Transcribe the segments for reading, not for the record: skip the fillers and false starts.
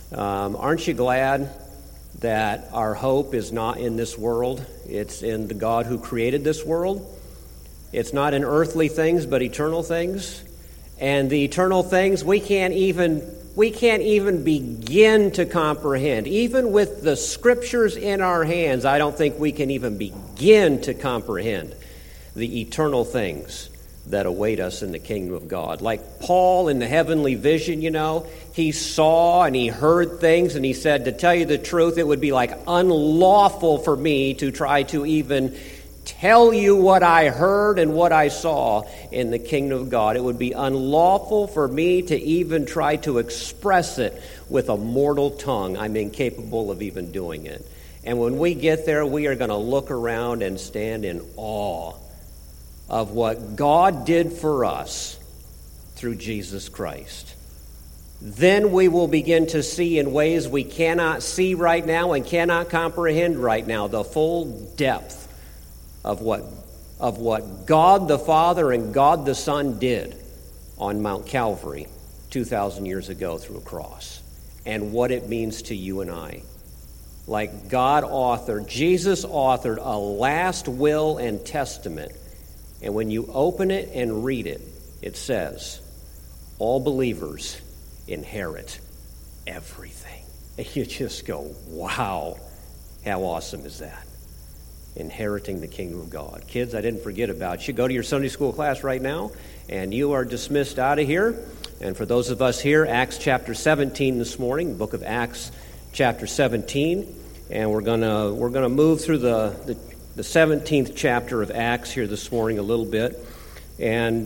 Aren't you glad that our hope is not in this world? It's in the God who created this world. It's not in earthly things, but eternal things. And the eternal things we can't even begin to comprehend. Even with the scriptures in our hands, I don't think we can even begin to comprehend the eternal things that await us in the kingdom of God. Like Paul in the heavenly vision, he saw and he heard things, and he said, to tell you the truth, it would be like unlawful for me to try to even tell you what I heard and what I saw in the kingdom of God. It would be unlawful for me to even try to express it with a mortal tongue. I'm incapable of even doing it. And when we get there, we are going to look around and stand in awe of what God did for us through Jesus Christ. Then we will begin to see in ways we cannot see right now and cannot comprehend right now the full depth of what God the Father and God the Son did on Mount Calvary 2,000 years ago through a cross, and what it means to you and I. Like Jesus authored a last will and testament, and when you open it and read it, it says, all believers inherit everything. And you just go, wow, how awesome is that? Inheriting the kingdom of God. Kids, I didn't forget about you. Go to your Sunday school class right now, and you are dismissed out of here. And for those of us here, Acts chapter 17 this morning, the book of Acts chapter 17, and we're gonna move through the 17th chapter of Acts here this morning a little bit. And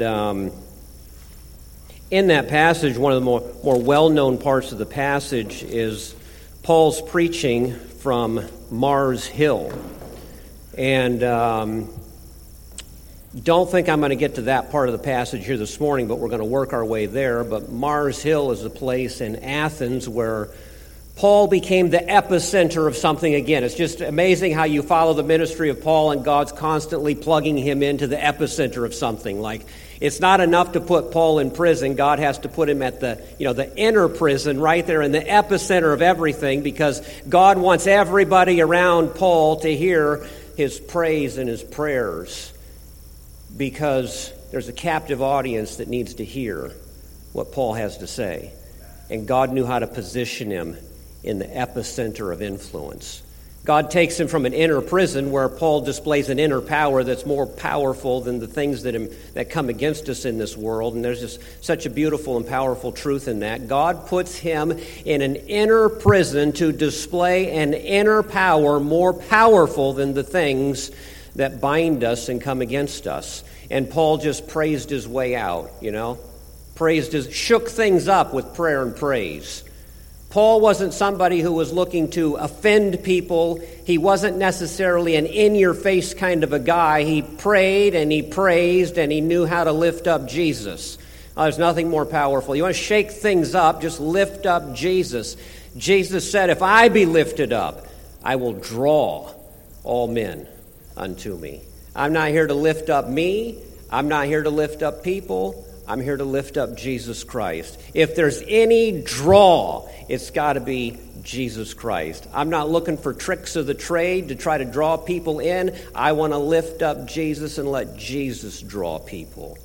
in that passage, one of the more well-known parts of the passage is Paul's preaching from Mars Hill. And don't think I'm going to get to that part of the passage here this morning, but we're going to work our way there. But Mars Hill is a place in Athens where Paul became the epicenter of something again. It's just amazing how you follow the ministry of Paul and God's constantly plugging him into the epicenter of something. Like, it's not enough to put Paul in prison. God has to put him at the inner prison right there in the epicenter of everything, because God wants everybody around Paul to hear his praise and his prayers, because there's a captive audience that needs to hear what Paul has to say. And God knew how to position him in the epicenter of influence. God takes him from an inner prison where Paul displays an inner power that's more powerful than the things that come against us in this world. And there's just such a beautiful and powerful truth in that. God puts him in an inner prison to display an inner power more powerful than the things that bind us and come against us. And Paul just praised his way out, shook things up with prayer and praise. Paul wasn't somebody who was looking to offend people. He wasn't necessarily an in-your-face kind of a guy. He prayed and he praised and he knew how to lift up Jesus. There's nothing more powerful. You want to shake things up, just lift up Jesus. Jesus said, if I be lifted up, I will draw all men unto me. I'm not here to lift up me. I'm not here to lift up people. I'm here to lift up Jesus Christ. If there's any draw, it's got to be Jesus Christ. I'm not looking for tricks of the trade to try to draw people in. I want to lift up Jesus and let Jesus draw people.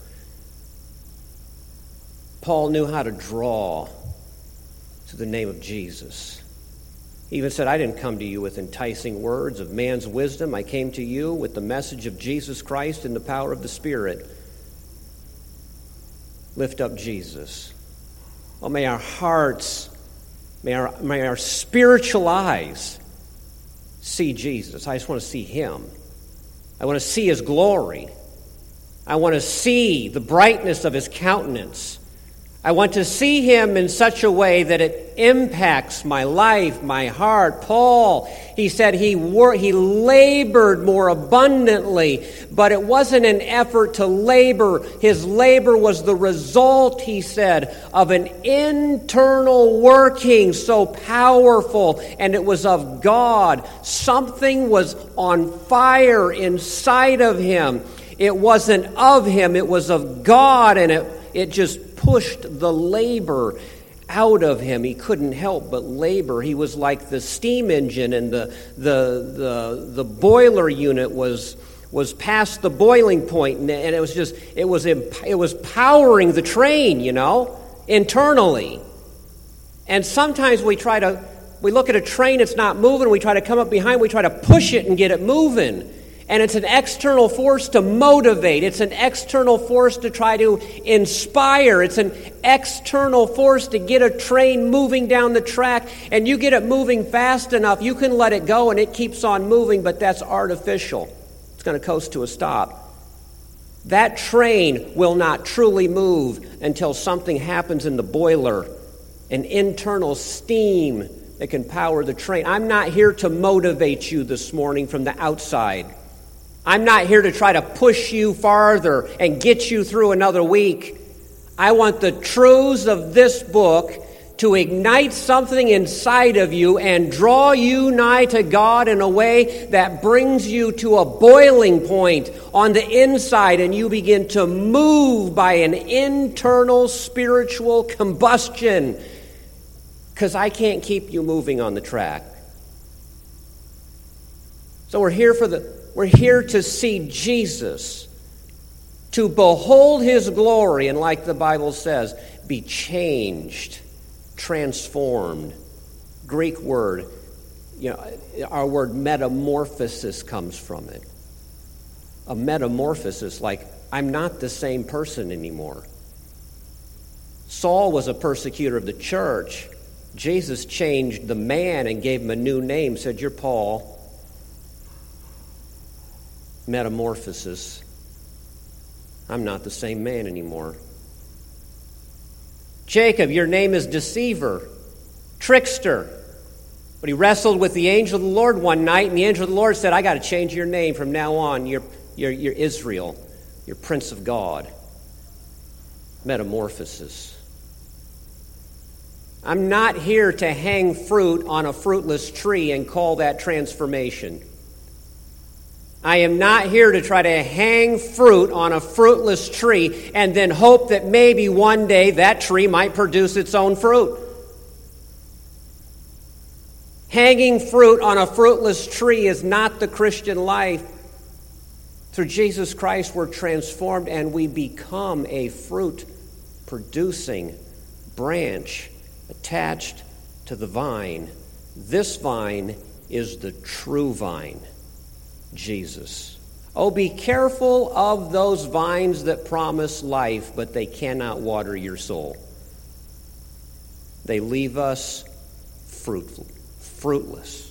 Paul knew how to draw to the name of Jesus. He even said, I didn't come to you with enticing words of man's wisdom. I came to you with the message of Jesus Christ and the power of the Spirit. Lift up Jesus. Oh, may our hearts, may our spiritual eyes see Jesus. I just want to see him. I want to see his glory. I want to see the brightness of his countenance. I want to see him in such a way that it impacts my life, my heart. Paul, he said he labored more abundantly, but it wasn't an effort to labor. His labor was the result, he said, of an internal working so powerful, and it was of God. Something was on fire inside of him. It wasn't of him, it was of God, and it just pushed the labor out of him. He couldn't help but labor. He was like the steam engine, and the boiler unit was past the boiling point, and it was powering the train, internally. And sometimes we look at a train, it's not moving, we try to come up behind, we try to push it and get it moving. And it's an external force to motivate. It's an external force to try to inspire. It's an external force to get a train moving down the track. And you get it moving fast enough, you can let it go and it keeps on moving, but that's artificial. It's going to coast to a stop. That train will not truly move until something happens in the boiler, an internal steam that can power the train. I'm not here to motivate you this morning from the outside. I'm not here to try to push you farther and get you through another week. I want the truths of this book to ignite something inside of you and draw you nigh to God in a way that brings you to a boiling point on the inside, and you begin to move by an internal spiritual combustion, because I can't keep you moving on the track. So we're here to see Jesus, to behold his glory, and like the Bible says, be changed, transformed. Greek word, our word metamorphosis comes from it. A metamorphosis, like I'm not the same person anymore. Saul was a persecutor of the church. Jesus changed the man and gave him a new name, said, "You're Paul." Metamorphosis. I'm not the same man anymore. Jacob, your name is deceiver, trickster. But he wrestled with the angel of the Lord one night, and the angel of the Lord said, I got to change your name from now on. You're Israel. You're Prince of God. Metamorphosis. I'm not here to hang fruit on a fruitless tree and call that transformation. I am not here to try to hang fruit on a fruitless tree and then hope that maybe one day that tree might produce its own fruit. Hanging fruit on a fruitless tree is not the Christian life. Through Jesus Christ, we're transformed and we become a fruit-producing branch attached to the vine. This vine is the true vine, Jesus. Oh, be careful of those vines that promise life, but they cannot water your soul. They leave us fruitless.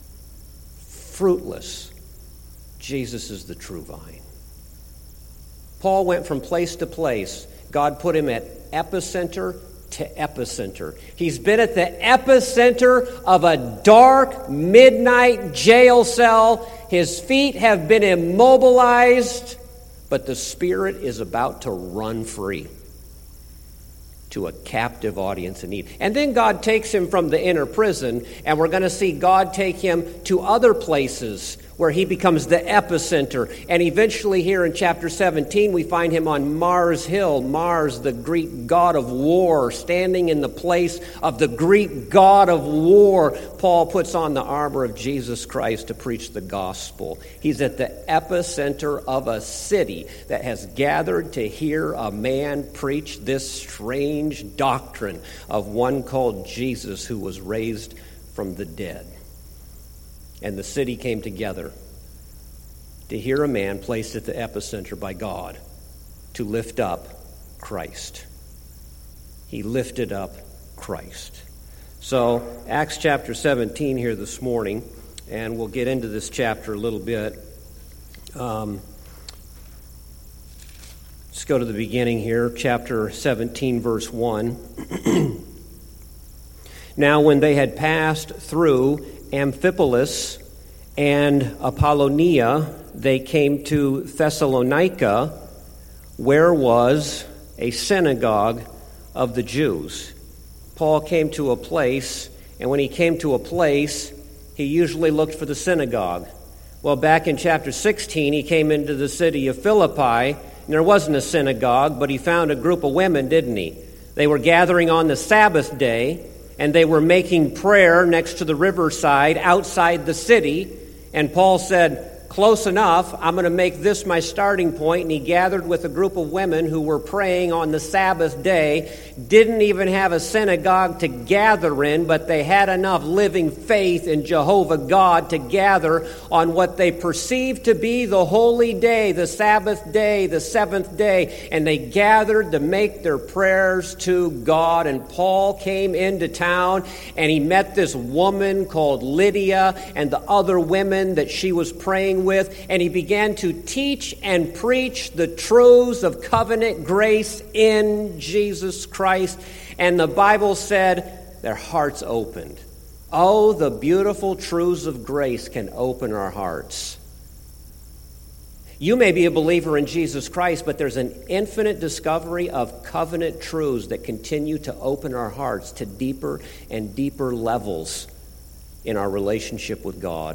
Jesus is the true vine. Paul went from place to place. God put him at epicenter to epicenter. He's been at the epicenter of a dark midnight jail cell. His feet have been immobilized, but the Spirit is about to run free to a captive audience in need. And then God takes him from the inner prison, and we're going to see God take him to other places where he becomes the epicenter. And eventually here in chapter 17, we find him on Mars Hill. Mars, the Greek god of war, standing in the place of the Greek god of war. Paul puts on the armor of Jesus Christ to preach the gospel. He's at the epicenter of a city that has gathered to hear a man preach this strange doctrine of one called Jesus who was raised from the dead. And the city came together to hear a man placed at the epicenter by God to lift up Christ. He lifted up Christ. So, Acts chapter 17 here this morning, and we'll get into this chapter a little bit. Let's go to the beginning here, chapter 17, verse 1. Now, when they had passed through Amphipolis and Apollonia, they came to Thessalonica, where was a synagogue of the Jews. Paul came to a place, and when he came to a place, he usually looked for the synagogue. Well, back in chapter 16, he came into the city of Philippi, and there wasn't a synagogue, but he found a group of women, didn't he? They were gathering on the Sabbath day, and they were making prayer next to the riverside outside the city. And Paul said, "Close enough, I'm going to make this my starting point." And he gathered with a group of women who were praying on the Sabbath day, didn't even have a synagogue to gather in, but they had enough living faith in Jehovah God to gather on what they perceived to be the holy day, the Sabbath day, the seventh day. And they gathered to make their prayers to God. And Paul came into town, and he met this woman called Lydia and the other women that she was praying with, and he began to teach and preach the truths of covenant grace in Jesus Christ. And the Bible said their hearts opened. Oh, the beautiful truths of grace can open our hearts. You may be a believer in Jesus Christ, but there's an infinite discovery of covenant truths that continue to open our hearts to deeper and deeper levels in our relationship with God.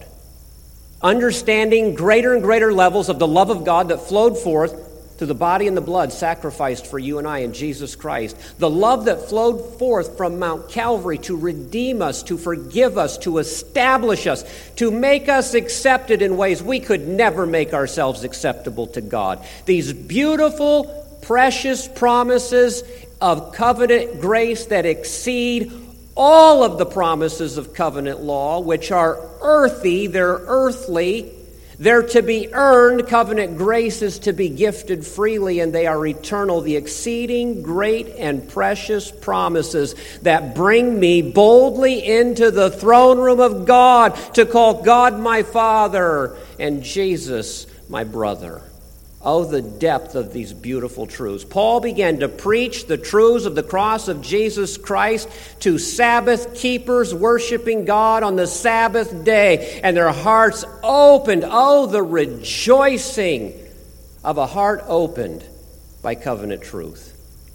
Understanding greater and greater levels of the love of God that flowed forth through the body and the blood sacrificed for you and I in Jesus Christ. The love that flowed forth from Mount Calvary to redeem us, to forgive us, to establish us, to make us accepted in ways we could never make ourselves acceptable to God. These beautiful, precious promises of covenant grace that exceed all of the promises of covenant law, which are earthy, they're earthly, they're to be earned. Covenant grace is to be gifted freely, and they are eternal. The exceeding great and precious promises that bring me boldly into the throne room of God to call God my Father and Jesus my brother. Oh, the depth of these beautiful truths. Paul began to preach the truths of the cross of Jesus Christ to Sabbath keepers worshiping God on the Sabbath day, and their hearts opened. Oh, the rejoicing of a heart opened by covenant truth.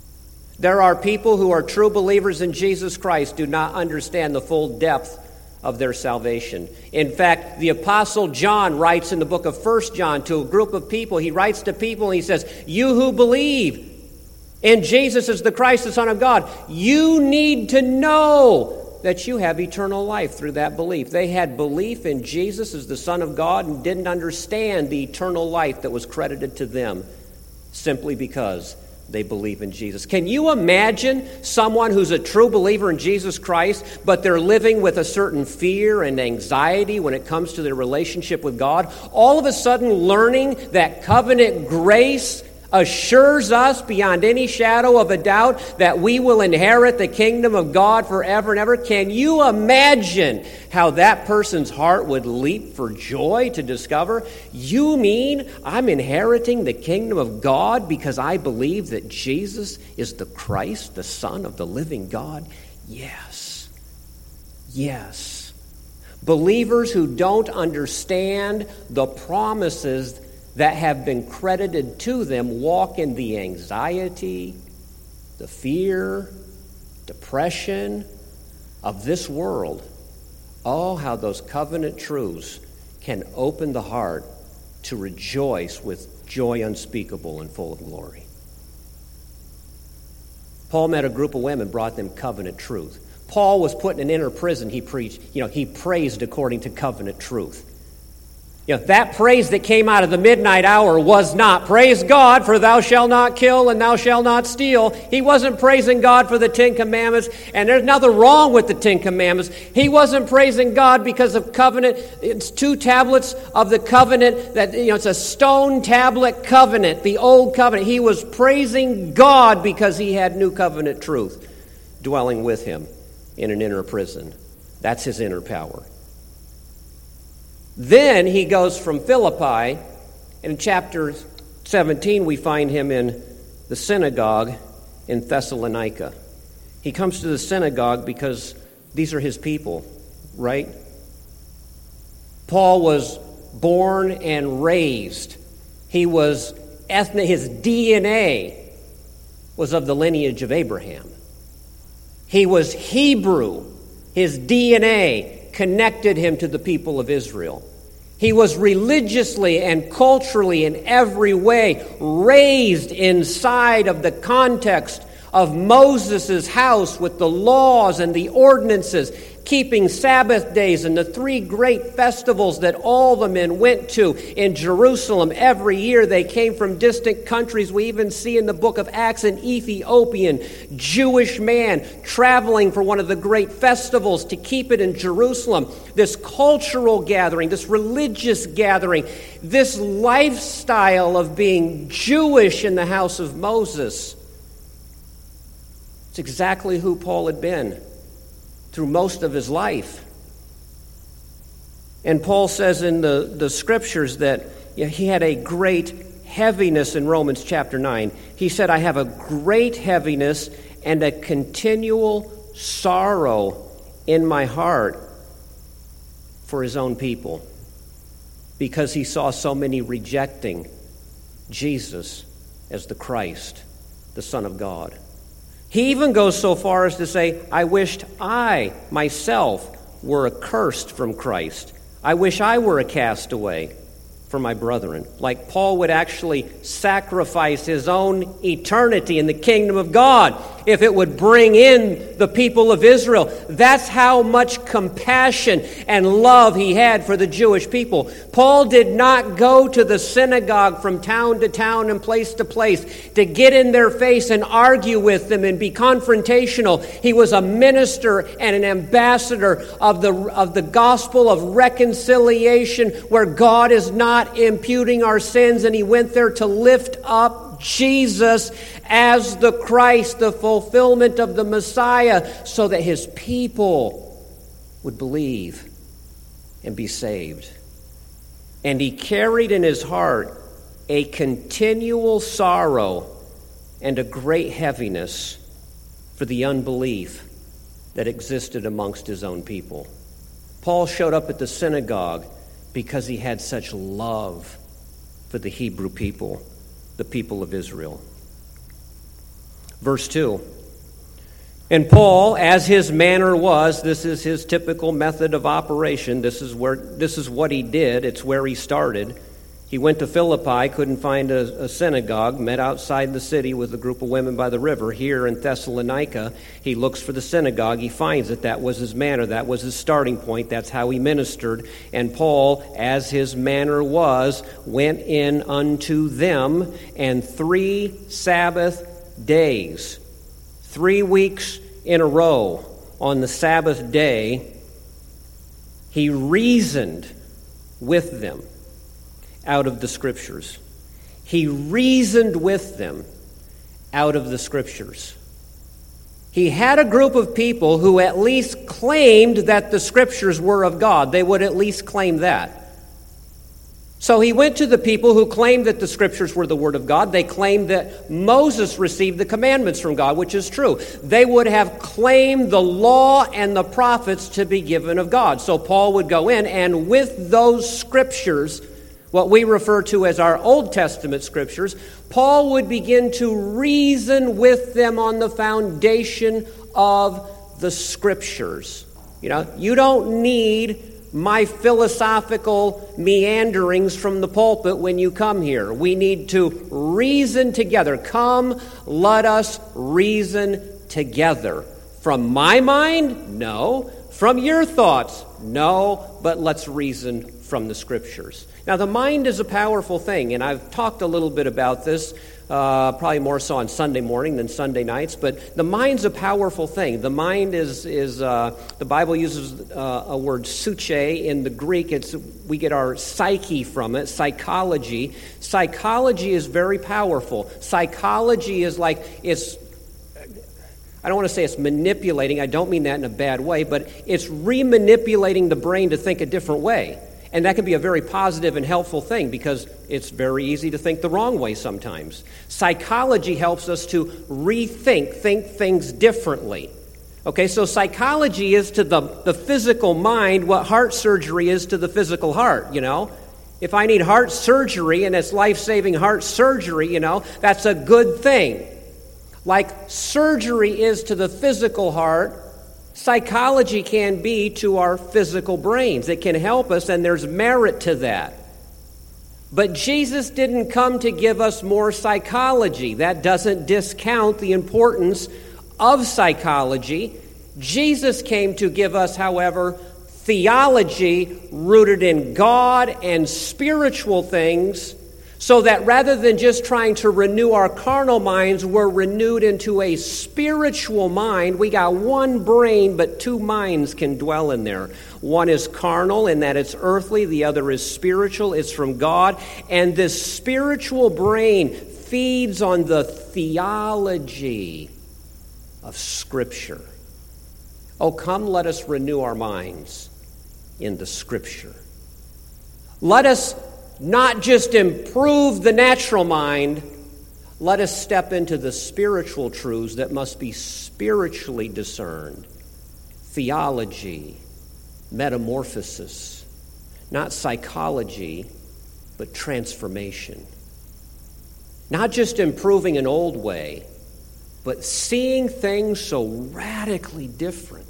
There are people who are true believers in Jesus Christ do not understand the full depth of their salvation. In fact, the Apostle John writes in the book of 1 John to a group of people. He writes to people and he says, "You who believe in Jesus as the Christ, the Son of God, you need to know that you have eternal life through that belief." They had belief in Jesus as the Son of God and didn't understand the eternal life that was credited to them simply because they believe in Jesus. Can you imagine someone who's a true believer in Jesus Christ, but they're living with a certain fear and anxiety when it comes to their relationship with God, all of a sudden learning that covenant grace assures us beyond any shadow of a doubt that we will inherit the kingdom of God forever and ever? Can you imagine how that person's heart would leap for joy to discover, you mean I'm inheriting the kingdom of God because I believe that Jesus is the Christ, the Son of the living God? Yes. Yes. Believers who don't understand the promises that have been credited to them walk in the anxiety, the fear, depression of this world. Oh, how those covenant truths can open the heart to rejoice with joy unspeakable and full of glory. Paul met a group of women, brought them covenant truth. Paul was put in an inner prison. He preached, he praised according to covenant truth. That praise that came out of the midnight hour was not, "Praise God, for thou shalt not kill and thou shalt not steal." He wasn't praising God for the Ten Commandments, and there's nothing wrong with the Ten Commandments. He wasn't praising God because of covenant. It's 2 tablets of the covenant that, it's a stone tablet covenant, the old covenant. He was praising God because he had new covenant truth dwelling with him in an inner prison. That's his inner power. Then he goes from Philippi. In chapter 17, we find him in the synagogue in Thessalonica. He comes to the synagogue because these are his people, right? Paul was born and raised. He was ethnic. His DNA was of the lineage of Abraham. He was Hebrew. His DNA connected him to the people of Israel. He was religiously and culturally in every way raised inside of the context of Moses' house with the laws and the ordinances, keeping Sabbath days and the 3 great festivals that all the men went to in Jerusalem every year. They came from distant countries. We even see in the book of Acts an Ethiopian Jewish man traveling for one of the great festivals to keep it in Jerusalem. This cultural gathering, this religious gathering, this lifestyle of being Jewish in the house of Moses. It's exactly who Paul had been through most of his life. And Paul says in the scriptures that he had a great heaviness in Romans chapter 9. He said, I have a great heaviness and a continual sorrow in my heart for his own people, because he saw so many rejecting Jesus as the Christ, the Son of God. He even goes so far as to say, I wished I, myself, were accursed from Christ. I wish I were a castaway for my brethren. Like Paul would actually sacrifice his own eternity in the kingdom of God if it would bring in the people of Israel. That's how much compassion and love he had for the Jewish people. Paul did not go to the synagogue from town to town and place to place to get in their face and argue with them and be confrontational. He was a minister and an ambassador of the gospel of reconciliation, where God is not imputing our sins, and he went there to lift up Jesus as the Christ, the fulfillment of the Messiah, so that his people would believe and be saved. And he carried in his heart a continual sorrow and a great heaviness for the unbelief that existed amongst his own people. Paul showed up at the synagogue because he had such love for the Hebrew people, the people of Israel. Verse 2. And Paul, as his manner was, this is his typical method of operation. This is what he did. It's where he started. He went to Philippi, couldn't find a synagogue, met outside the city with a group of women by the river. Here in Thessalonica, he looks for the synagogue. He finds it. That was his manner. That was his starting point. That's how he ministered. And Paul, as his manner was, went in unto them, and 3 Sabbath days, 3 weeks in a row, on the Sabbath day, he reasoned with them out of the Scriptures. He reasoned with them out of the Scriptures. He had a group of people who at least claimed that the Scriptures were of God. They would at least claim that. So he went to the people who claimed that the Scriptures were the Word of God. They claimed that Moses received the commandments from God, which is true. They would have claimed the law and the prophets to be given of God. So Paul would go in, and with those Scriptures, what we refer to as our Old Testament Scriptures, Paul would begin to reason with them on the foundation of the Scriptures. You don't need my philosophical meanderings from the pulpit when you come here. We need to reason together. Come, let us reason together. From my mind? No. From your thoughts? No. But let's reason from the Scriptures. Now, the mind is a powerful thing, and I've talked a little bit about this, probably more so on Sunday morning than Sunday nights, but the mind's a powerful thing. The mind is the Bible uses a word suche in the Greek. We get our psyche from it, psychology. Psychology is very powerful. Psychology is like, I don't want to say it's manipulating. I don't mean that in a bad way, but it's remanipulating the brain to think a different way. And that can be a very positive and helpful thing, because it's very easy to think the wrong way sometimes. Psychology helps us to think things differently. Okay, so psychology is to the physical mind what heart surgery is to the physical heart, If I need heart surgery and it's life-saving heart surgery, that's a good thing. Like surgery is to the physical heart, psychology can be to our physical brains. It can help us, and there's merit to that. But Jesus didn't come to give us more psychology. That doesn't discount the importance of psychology. Jesus came to give us, however, theology rooted in God and spiritual things, so that rather than just trying to renew our carnal minds, we're renewed into a spiritual mind. We got one brain, but two minds can dwell in there. One is carnal in that it's earthly. The other is spiritual. It's from God. And this spiritual brain feeds on the theology of Scripture. Oh, come, let us renew our minds in the Scripture. Let us not just improve the natural mind, let us step into the spiritual truths that must be spiritually discerned. Theology, metamorphosis, not psychology, but transformation. Not just improving an old way, but seeing things so radically different.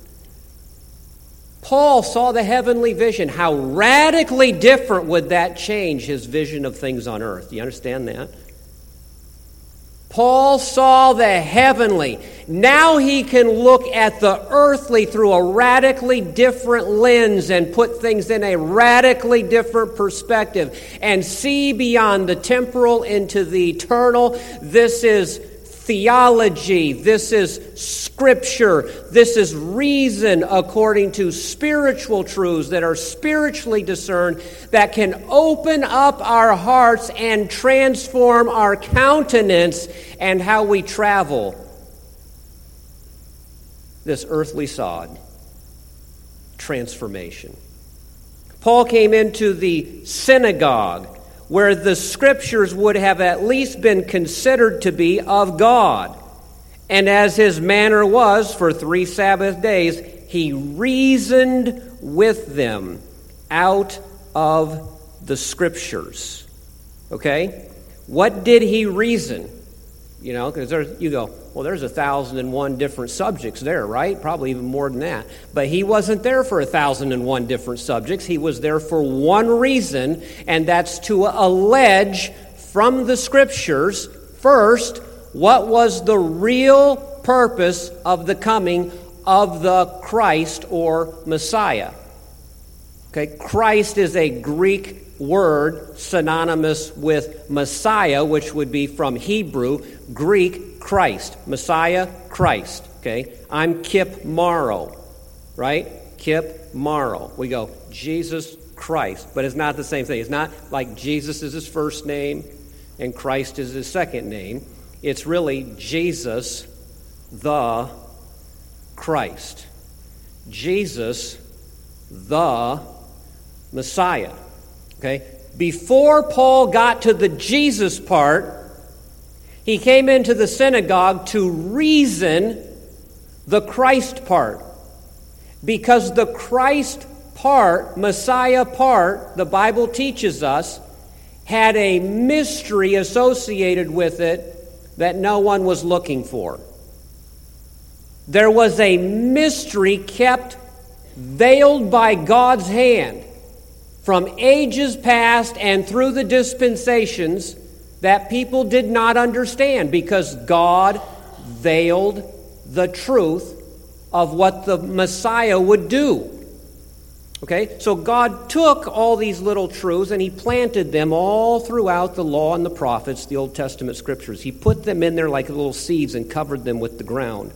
Paul saw the heavenly vision. How radically different would that change his vision of things on earth? Do you understand that? Paul saw the heavenly. Now he can look at the earthly through a radically different lens and put things in a radically different perspective and see beyond the temporal into the eternal. This is theology. This is Scripture. This is reason according to spiritual truths that are spiritually discerned, that can open up our hearts and transform our countenance and how we travel this earthly sod. Transformation. Paul came into the synagogue where the Scriptures would have at least been considered to be of God. And as his manner was for 3 Sabbath days, he reasoned with them out of the Scriptures. Okay? What did he reason? You know, because you go, well, there's 1,001 different subjects there, right? Probably even more than that. But he wasn't there for 1,001 different subjects. He was there for one reason, and that's to allege from the Scriptures, first, what was the real purpose of the coming of the Christ or Messiah. Okay, Christ is a Greek word synonymous with Messiah, which would be from Hebrew, Greek, Christ. Messiah, Christ. Okay, I'm Kip Morrow, right? Kip Morrow. We go, Jesus Christ, but it's not the same thing. It's not like Jesus is his first name and Christ is his second name. It's really Jesus the Christ. Jesus the Messiah. Okay? Before Paul got to the Jesus part, he came into the synagogue to reason the Christ part. Because the Christ part, Messiah part, the Bible teaches us, had a mystery associated with it that no one was looking for. There was a mystery kept veiled by God's hand from ages past and through the dispensations that people did not understand because God veiled the truth of what the Messiah would do. Okay, so God took all these little truths and he planted them all throughout the law and the prophets, the Old Testament scriptures. He put them in there like little seeds and covered them with the ground.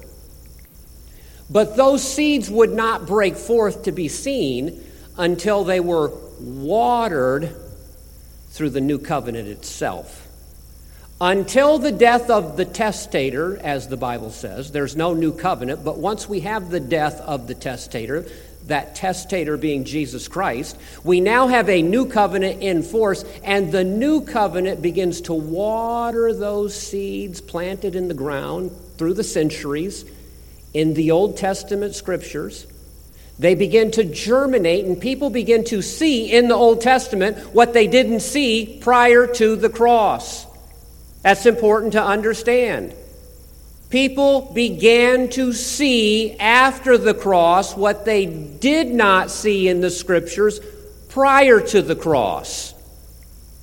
But those seeds would not break forth to be seen until they were watered through the new covenant itself. Until the death of the testator, as the Bible says, there's no new covenant. But once we have the death of the testator, that testator being Jesus Christ, we now have a new covenant in force, and the new covenant begins to water those seeds planted in the ground through the centuries in the Old Testament scriptures. They begin to germinate, and people begin to see in the Old Testament what they didn't see prior to the cross. That's important to understand. People began to see after the cross what they did not see in the scriptures prior to the cross.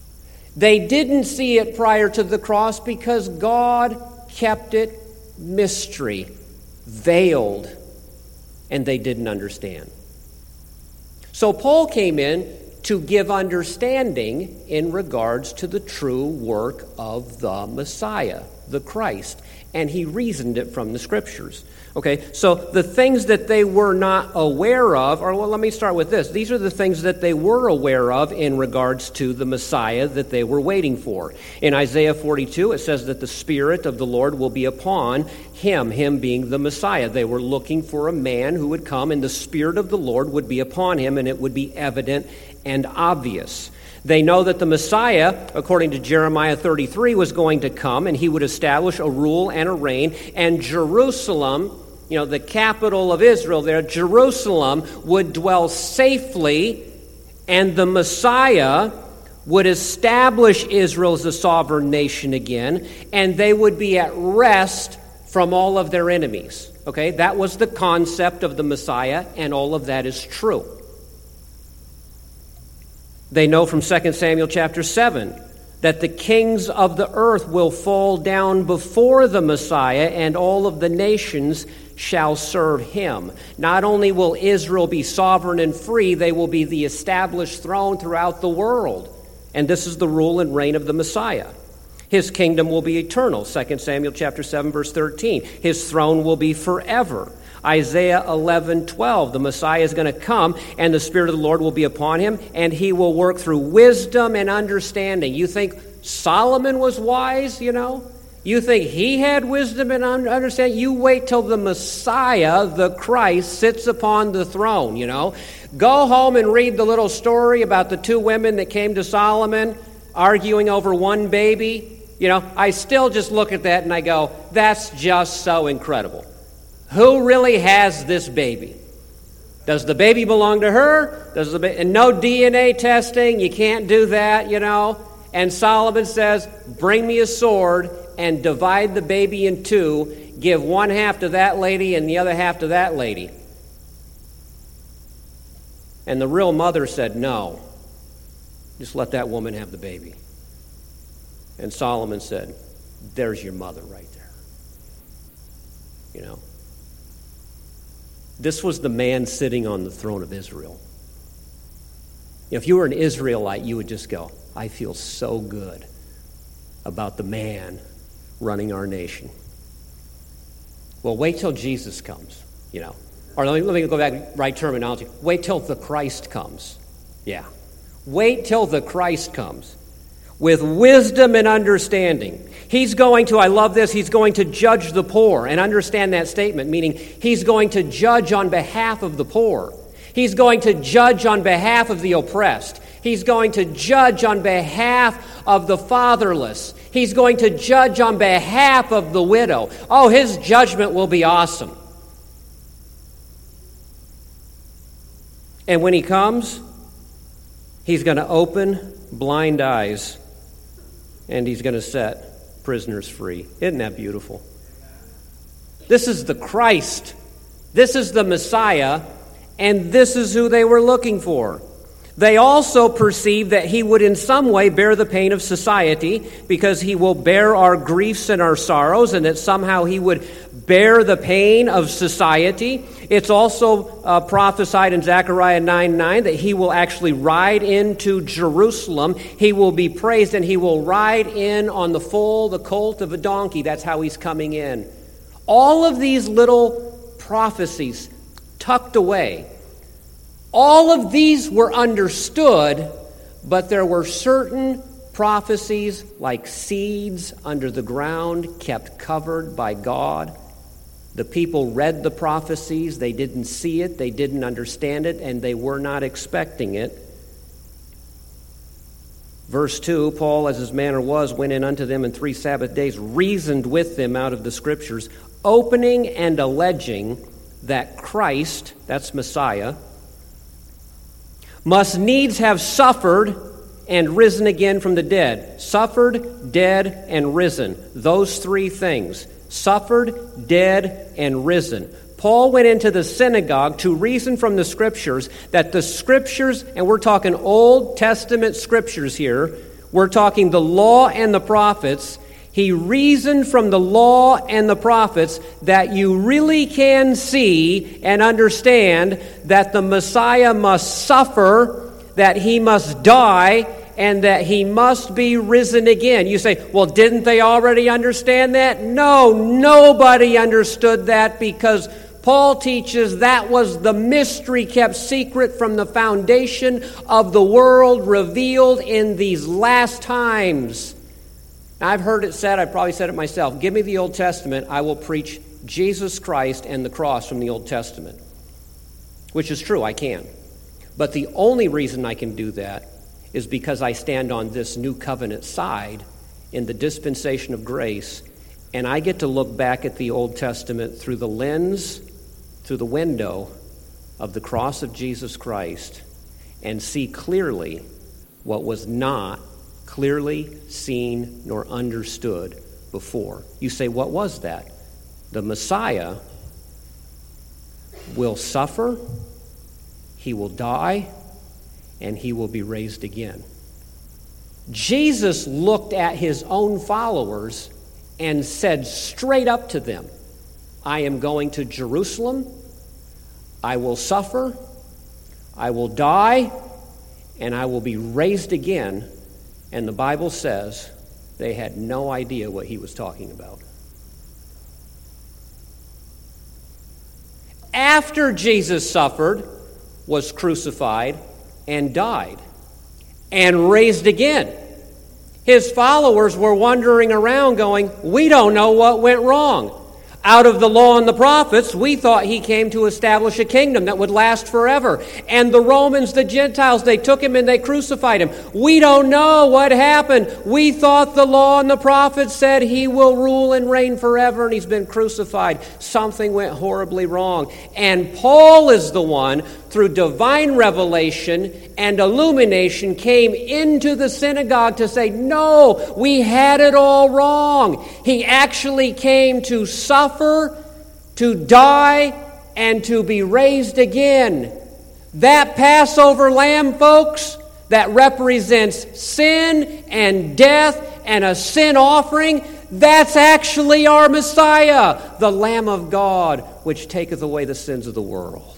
They didn't see it prior to the cross because God kept it mystery, veiled, and they didn't understand. So Paul came in to give understanding in regards to the true work of the Messiah, the Christ, and he reasoned it from the Scriptures. Okay, so the things that they were not aware of, or well, let me start with this. These are the things that they were aware of in regards to the Messiah that they were waiting for. In Isaiah 42, it says that the Spirit of the Lord will be upon him being the Messiah. They were looking for a man who would come, and the Spirit of the Lord would be upon him, and it would be evident and obvious. They know that the Messiah, according to Jeremiah 33, was going to come, and he would establish a rule and a reign, and Jerusalem, the capital of Israel there, Jerusalem, would dwell safely, and the Messiah would establish Israel as a sovereign nation again, and they would be at rest from all of their enemies. Okay, that was the concept of the Messiah, and all of that is true. They know from 2 Samuel chapter 7 that the kings of the earth will fall down before the Messiah, and all of the nations shall serve him. Not only will Israel be sovereign and free, they will be the established throne throughout the world. And this is the rule and reign of the Messiah. His kingdom will be eternal. 2 Samuel chapter 7, verse 13. His throne will be forever. Isaiah 11:12, the Messiah is going to come, and the Spirit of the Lord will be upon him, and he will work through wisdom and understanding. You think Solomon was wise, You think he had wisdom and understanding? You wait till the Messiah, the Christ, sits upon the throne, Go home and read the little story about the two women that came to Solomon arguing over one baby. I still just look at that and I go, that's just so incredible. Who really has this baby? Does the baby belong to her? And no DNA testing, you can't do that, And Solomon says, bring me a sword and divide the baby in two. Give one half to that lady and the other half to that lady. And the real mother said, no, just let that woman have the baby. And Solomon said, there's your mother right there. This was the man sitting on the throne of Israel. If you were an Israelite, you would just go, I feel so good about the man running our nation. Well, wait till Jesus comes, Or let me go back, right terminology. Wait till the Christ comes. Yeah. Wait till the Christ comes. With wisdom and understanding. He's going to, I love this, he's going to judge the poor. And understand that statement, meaning he's going to judge on behalf of the poor. He's going to judge on behalf of the oppressed. He's going to judge on behalf of the fatherless. He's going to judge on behalf of the widow. Oh, his judgment will be awesome. And when he comes, he's going to open blind eyes. And he's going to set prisoners free. Isn't that beautiful? This is the Christ. This is the Messiah. And this is who they were looking for. They also perceived that he would in some way bear the pain of society because he will bear our griefs and our sorrows, and that somehow he would bear the pain of society. It's also prophesied in Zechariah 9:9 that he will actually ride into Jerusalem. He will be praised, and he will ride in on the foal, the colt of a donkey. That's how he's coming in. All of these little prophecies tucked away. All of these were understood, but there were certain prophecies like seeds under the ground kept covered by God. The people read the prophecies, they didn't see it, they didn't understand it, and they were not expecting it. Verse 2, Paul, as his manner was, went in unto them in 3 Sabbath days, reasoned with them out of the Scriptures, opening and alleging that Christ, that's Messiah, must needs have suffered and risen again from the dead. Suffered, dead, and risen. Those three things. Suffered, dead, and risen. Paul went into the synagogue to reason from the Scriptures that the Scriptures, and we're talking Old Testament Scriptures here, We're talking the law and the prophets. He reasoned from the law and the prophets that you really can see and understand that the Messiah must suffer, that he must die, and that he must be risen again. You say, well, didn't they already understand that? No, nobody understood that, because Paul teaches that was the mystery kept secret from the foundation of the world, revealed in these last times. Now, I've heard it said, I've probably said it myself, give me the Old Testament, I will preach Jesus Christ and the cross from the Old Testament. Which is true, I can. But the only reason I can do that is because I stand on this new covenant side in the dispensation of grace, and I get to look back at the Old Testament through the lens, through the window of the cross of Jesus Christ, and see clearly what was not clearly seen nor understood before. You say, what was that? The Messiah will suffer, he will die, and he will be raised again. Jesus looked at his own followers and said straight up to them, I am going to Jerusalem, I will suffer, I will die, and I will be raised again. And the Bible says they had no idea what he was talking about. After Jesus suffered, was crucified, and died, and raised again, his followers were wandering around going, we don't know what went wrong. Out of the law and the prophets, we thought he came to establish a kingdom that would last forever. And the Romans, the Gentiles, they took him and they crucified him. We don't know what happened. We thought the law and the prophets said he will rule and reign forever, and he's been crucified. Something went horribly wrong. And Paul is the one, through divine revelation and illumination, came into the synagogue to say, no, we had it all wrong. He actually came to suffer, to die, and to be raised again. That Passover lamb, folks, that represents sin and death and a sin offering, that's actually our Messiah, the Lamb of God, which taketh away the sins of the world.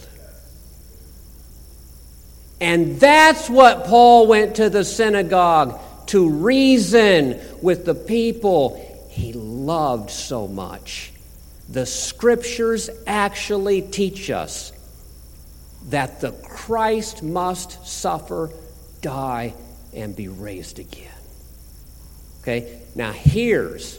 And that's what Paul went to the synagogue to reason with the people he loved so much. The Scriptures actually teach us that the Christ must suffer, die, and be raised again. Okay? Now here's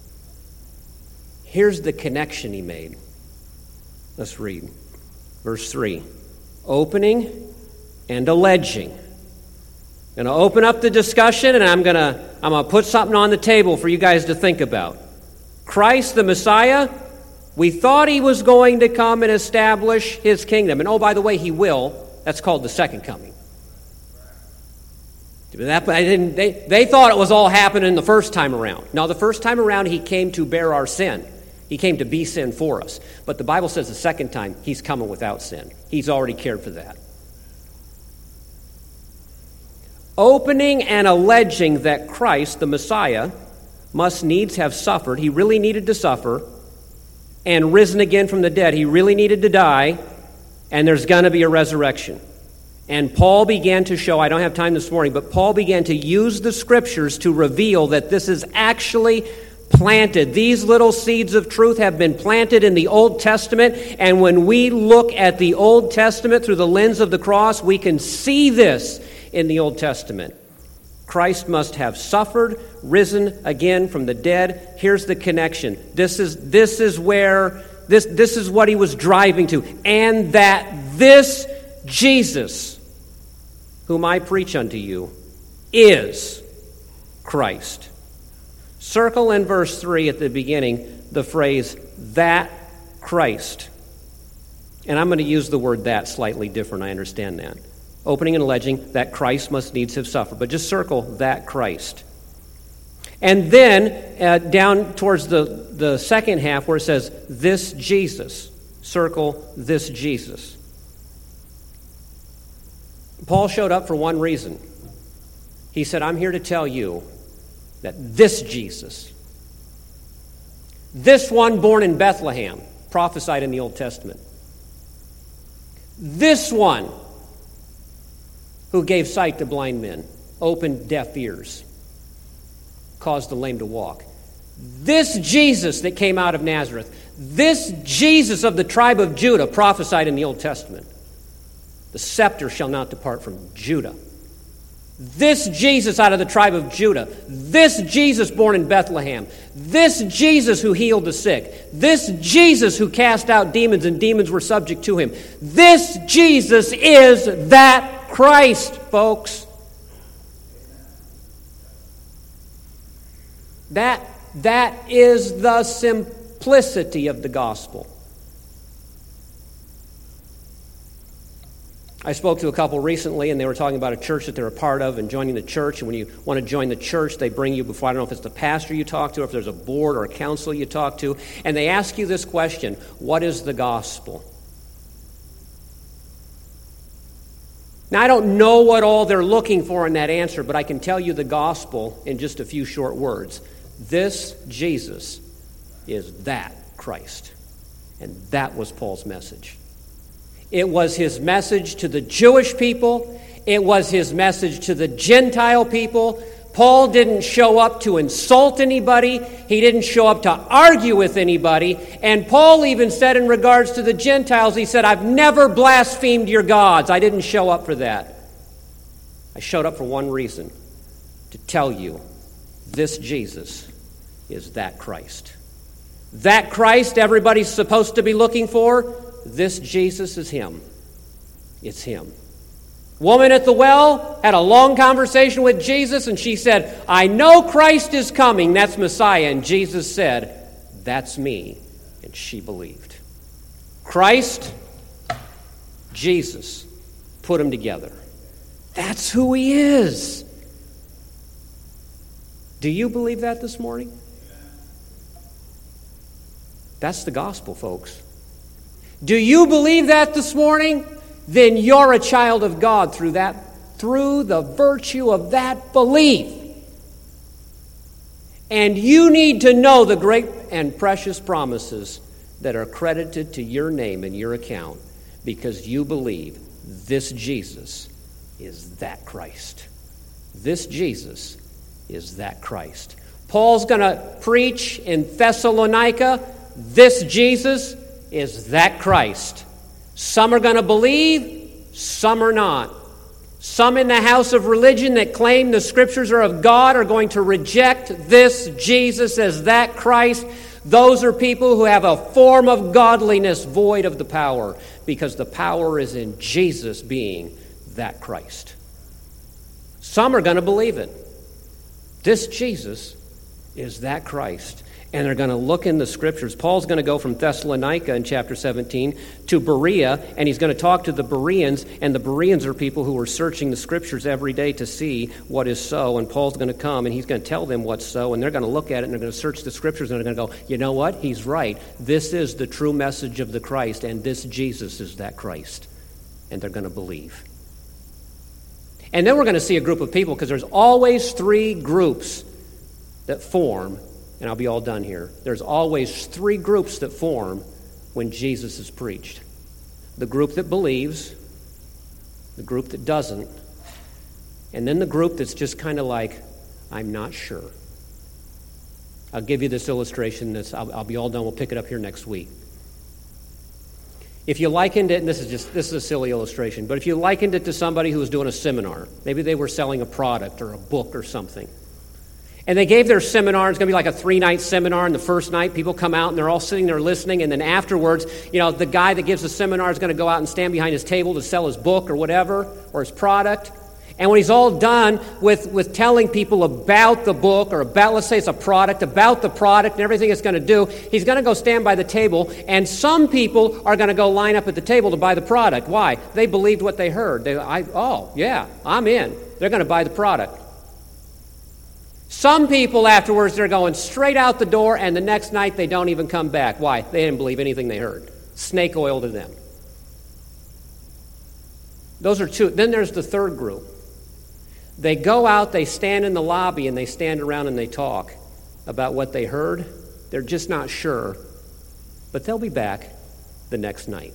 the connection he made. Let's read. Verse 3. Opening and alleging. I'm going to open up the discussion, and I'm going to put something on the table for you guys to think about. Christ the Messiah, we thought he was going to come and establish his kingdom. And oh, by the way, he will. That's called the second coming. They thought it was all happening the first time around. No, the first time around he came to bear our sin. He came to be sin for us. But the Bible says the second time he's coming without sin. He's already cared for that. Opening and alleging that Christ, the Messiah, must needs have suffered. He really needed to suffer. And risen again from the dead. He really needed to die. And there's going to be a resurrection. And Paul began to show, I don't have time this morning, but Paul began to use the Scriptures to reveal that this is actually planted. These little seeds of truth have been planted in the Old Testament. And when we look at the Old Testament through the lens of the cross, we can see this in the Old Testament. Christ must have suffered, risen again from the dead. Here's the connection. This is what he was driving to. And that this Jesus, whom I preach unto you, is Christ. Circle in verse 3 at the beginning the phrase, that Christ. And I'm going to use the word that slightly different, I understand that. Opening and alleging that Christ must needs have suffered. But just circle that Christ. And then down towards the second half where it says, this Jesus. Circle this Jesus. Paul showed up for one reason. He said, I'm here to tell you that this Jesus, this one born in Bethlehem, prophesied in the Old Testament, this one who gave sight to blind men, opened deaf ears, caused the lame to walk, this Jesus that came out of Nazareth, this Jesus of the tribe of Judah, prophesied in the Old Testament, the scepter shall not depart from Judah. This Jesus out of the tribe of Judah, this Jesus born in Bethlehem, this Jesus who healed the sick, this Jesus who cast out demons and demons were subject to him, this Jesus is that Christ, folks. That is the simplicity of the gospel. I spoke to a couple recently, and they were talking about a church that they're a part of and joining the church. And when you want to join the church, they bring you before, I don't know if it's the pastor you talk to, or if there's a board or a council you talk to, and they ask you this question: what is the gospel? Now, I don't know what all they're looking for in that answer, but I can tell you the gospel in just a few short words. This Jesus is that Christ. And that was Paul's message. It was his message to the Jewish people. It was his message to the Gentile people. Paul didn't show up to insult anybody. He didn't show up to argue with anybody. And Paul even said in regards to the Gentiles, he said, I've never blasphemed your gods. I didn't show up for that. I showed up for one reason: to tell you this Jesus is that Christ. That Christ everybody's supposed to be looking for, this Jesus is him. It's him. Woman at the well had a long conversation with Jesus, and she said, I know Christ is coming, that's Messiah. And Jesus said, that's me. And she believed. Christ, Jesus, put them together. That's who he is. Do you believe that this morning? That's the gospel, folks. Do you believe that this morning? Then you're a child of God through the virtue of that belief. And you need to know the great and precious promises that are credited to your name and your account, because you believe this Jesus is that Christ. This Jesus is that Christ. Paul's going to preach in Thessalonica, this Jesus is that Christ. Some are going to believe, some are not. Some in the house of religion that claim the scriptures are of God are going to reject this Jesus as that Christ. Those are people who have a form of godliness void of the power, because the power is in Jesus being that Christ. Some are going to believe it. This Jesus is that Christ. And they're going to look in the scriptures. Paul's going to go from Thessalonica in chapter 17 to Berea, and he's going to talk to the Bereans, and the Bereans are people who are searching the scriptures every day to see what is so, and Paul's going to come, and he's going to tell them what's so, and they're going to look at it, and they're going to search the scriptures, and they're going to go, you know what? He's right. This is the true message of the Christ, and this Jesus is that Christ. And they're going to believe. And then we're going to see a group of people, because there's always three groups that form. And I'll be all done here. There's always three groups that form when Jesus is preached. The group that believes, the group that doesn't, and then the group that's just kind of like, I'm not sure. I'll give you this illustration. I'll be all done. We'll pick it up here next week. If you likened it, and this is a silly illustration, but if you likened it to somebody who was doing a seminar, maybe they were selling a product or a book or something, and they gave their seminar. It's going to be like a 3-night seminar, and the first night people come out and they're all sitting there listening, and then afterwards, the guy that gives the seminar is going to go out and stand behind his table to sell his book or whatever, or his product. And when he's all done with telling people about the book, or about, let's say it's a product, about the product and everything it's going to do, he's going to go stand by the table, and some people are going to go line up at the table to buy the product. Why? They believed what they heard. I'm in. They're going to buy the product. Some people afterwards, they're going straight out the door, and the next night they don't even come back. Why? They didn't believe anything they heard. Snake oil to them. Those are two. Then there's the third group. They go out, they stand in the lobby, and they stand around and they talk about what they heard. They're just not sure, but they'll be back the next night.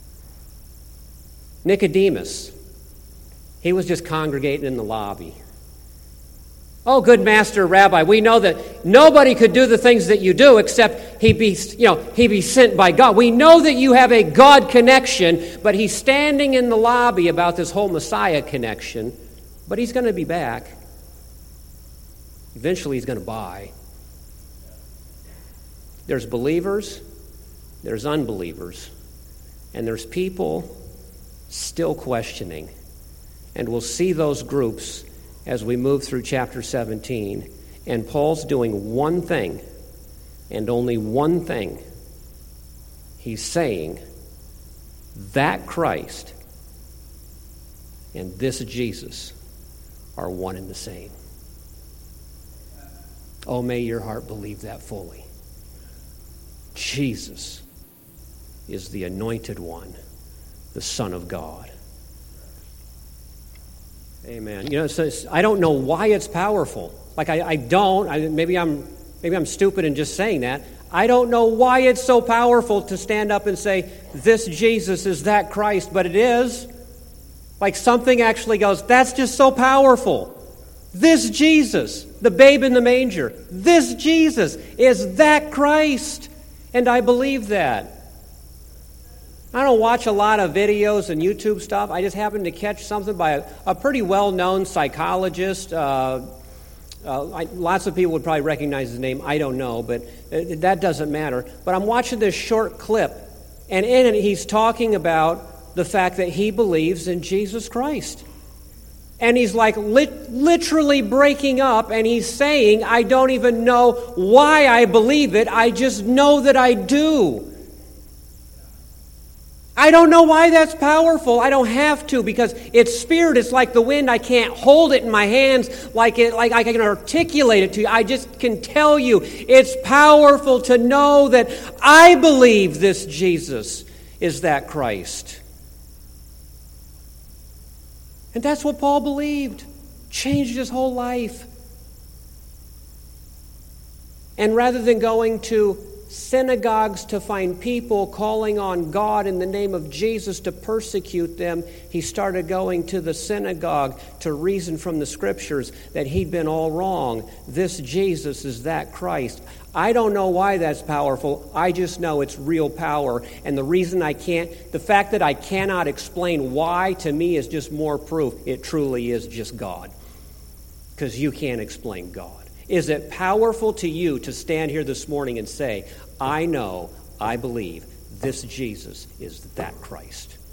Nicodemus, he was just congregating in the lobby. Oh, good master, rabbi, we know that nobody could do the things that you do except he be sent by God. We know that you have a God connection, but he's standing in the lobby about this whole Messiah connection, but he's going to be back. Eventually he's going to buy. There's believers, there's unbelievers, and there's people still questioning. And we'll see those groups as we move through chapter 17. And Paul's doing one thing, and only one thing. He's saying that Christ and this Jesus are one and the same. Oh, may your heart believe that fully. Jesus is the anointed one, the Son of God. Amen. You know, I don't know why it's powerful. Like maybe I'm stupid in just saying that. I don't know why it's so powerful to stand up and say, this Jesus is that Christ, but it is. Like something actually goes, that's just so powerful. This Jesus, the babe in the manger, this Jesus is that Christ. And I believe that. I don't watch a lot of videos and YouTube stuff. I just happened to catch something by a pretty well-known psychologist. Lots of people would probably recognize his name. I don't know, but that doesn't matter. But I'm watching this short clip, and in it he's talking about the fact that he believes in Jesus Christ. And he's like literally breaking up, and he's saying, I don't even know why I believe it. I just know that I do. I don't know why that's powerful. I don't have to, because it's spirit. It's like the wind. I can't hold it in my hands like I can articulate it to you. I just can tell you it's powerful to know that I believe this Jesus is that Christ. And that's what Paul believed. Changed his whole life. And rather than going to synagogues to find people calling on God in the name of Jesus to persecute them, he started going to the synagogue to reason from the Scriptures that he'd been all wrong. This Jesus is that Christ. I don't know why that's powerful. I just know it's real power. And the fact that I cannot explain why, to me, is just more proof it truly is just God. Because you can't explain God. Is it powerful to you to stand here this morning and say, I know, I believe, this Jesus is that Christ?